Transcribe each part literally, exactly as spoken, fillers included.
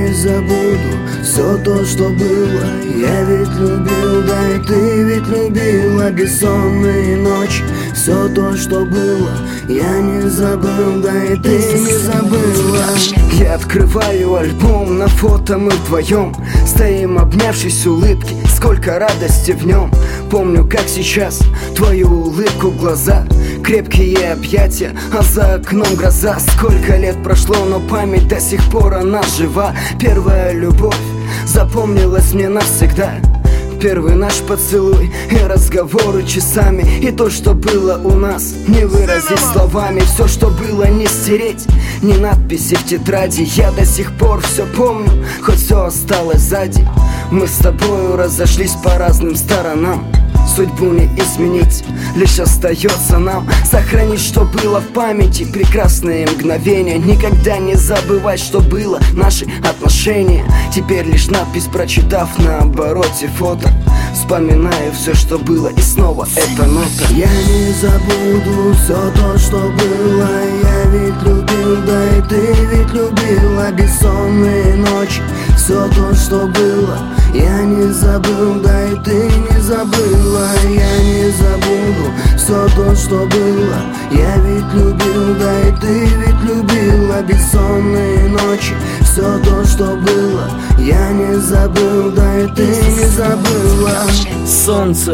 не забуду все то, что было. Я ведь любил, да и ты ведь любила. Бессонные ночи, все то, что было. Я не забыл, да и ты не забыла. Я открываю альбом, на фото мы вдвоем стоим, обнявшись, улыбки, сколько радости в нем. Помню, как сейчас, твою улыбку, глаза, крепкие объятия, а за окном гроза. Сколько лет прошло, но память до сих пор она жива. Первая любовь запомнилась мне навсегда. Первый наш поцелуй и разговоры часами. И то, что было у нас, не выразить словами. Все, что было, не стереть, ни надписи в тетради. Я до сих пор все помню, хоть все осталось сзади. Мы с тобою разошлись по разным сторонам. Судьбу не изменить, лишь остается нам сохранить, что было в памяти. Прекрасные мгновения, никогда не забывать, что было наши отношения. Теперь лишь надпись прочитав, на обороте фото вспоминаю все, что было, и снова эта нота. Я не забуду все то, что было. Я ведь любил, да и ты ведь любила. Бессонные ночи, все то, что было. Я не забыл, да и ты не забыла. Я не забуду все то, что было. Я ведь любил, да и ты ведь любила. Бессонные ночи, все то, что было. Я не забыл, да и ты не забыла. Солнце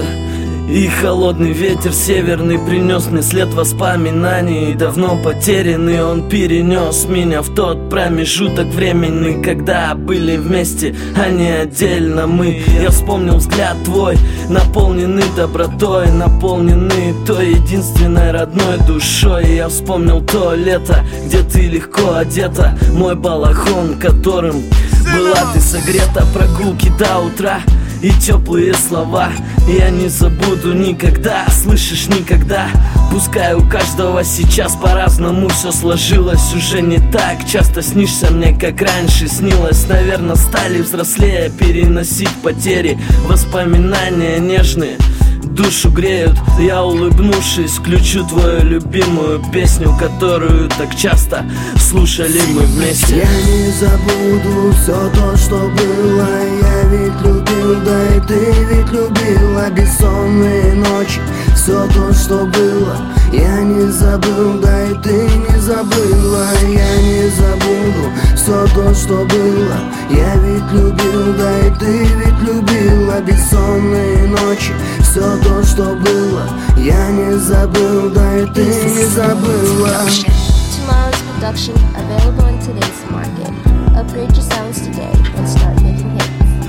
и холодный ветер северный принес мне след воспоминаний. Давно потерянный он перенес меня в тот промежуток времени, когда были вместе, а не отдельно мы. Я вспомнил взгляд твой, наполненный добротой, наполненный той единственной родной душой. Я вспомнил то лето, где ты легко одета, мой балахон, которым была ты согрета. Прогулки до утра и теплые слова я не забуду никогда, слышишь, никогда. Пускай у каждого сейчас по-разному все сложилось уже не так. Часто снишься мне, как раньше снилось. Наверное, стали взрослее переносить потери. Воспоминания нежные душу греют. Я, улыбнувшись, включу твою любимую песню, которую так часто слушали мы вместе. Я не забуду все то, что было. Я ведь любил, да и ты ведь любила. Бессонные ночи, все то, что было. Я не забыл, да и ты не забыла. Я не забуду все то, что было. Я ведь любил, да и ты ведь любила. Бессонные ночи, все то, что было. Я не забыл, да и ты не забыла. Tomorrow's production available in today's market. Upgrade your sounds today and start making hits.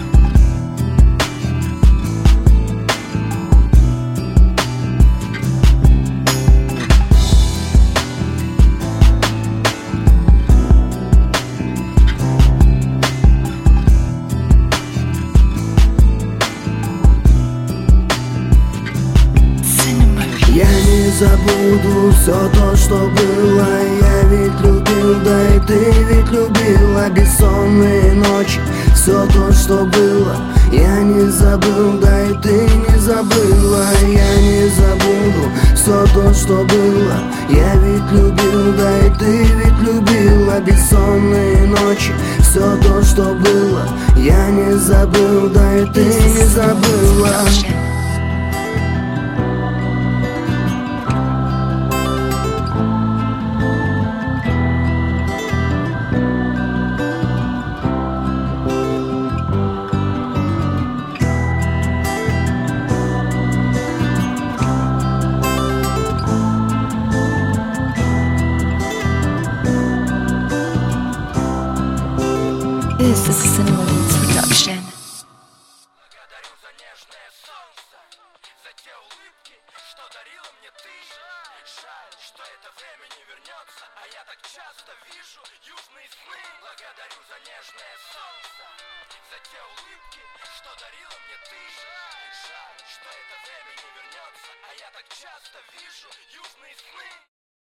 Я не забуду все то, что было. Я ведь любил, да и ты ведь любила. Бессонные ночи, все то, что было. Я не забыл, да и ты не забыла. Я не забуду все то, что было. Я ведь любил, да и ты ведь любила. Бессонные ночи, все то, что было. Я не забыл, да и ты не забыла. This is a Cinema Roots production. Благодарю за нежное солнце, за те улыбки, что дарила мне ты. Жаль, что это время не вернется, а я так часто вижу южные сны. Благодарю за нежное солнце, за те улыбки, что дарила мне ты. Жаль, что это время не вернется, а я так часто вижу южные сны.